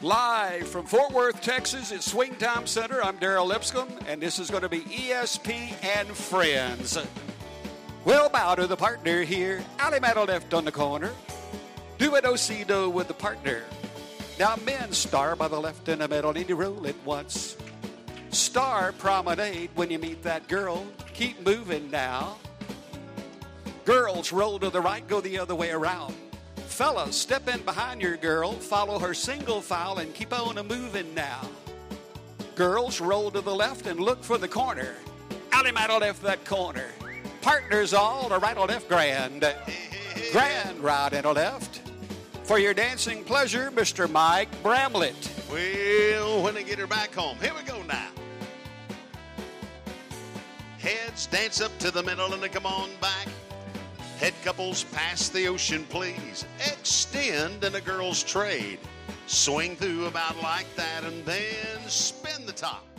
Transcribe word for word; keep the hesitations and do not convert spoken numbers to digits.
Live from Fort Worth, Texas at Swing Time Center, I'm Darrell Lipscomb, and this is going to be E S P and Friends. We'll bow to the partner here. Alley Metal left on the corner. Do it O-C-Do with the partner. Now men star by the left and the middle, need to roll it once. Star promenade when you meet that girl. Keep moving now. Girls roll to the right, go the other way around. Fellas, step in behind your girl, follow her single file, and keep on a moving now. Girls, roll to the left and look for the corner. Alley Metal left that corner. Partners all to right or left grand. Grand right and a left. For your dancing pleasure, Mister Mike Bramlett. Well, when they get her back home, here we go now. Heads dance up to the middle and they come on back. Head couples pass the ocean, please. Extend in a girl's trade. Swing through about like that and then spin the top.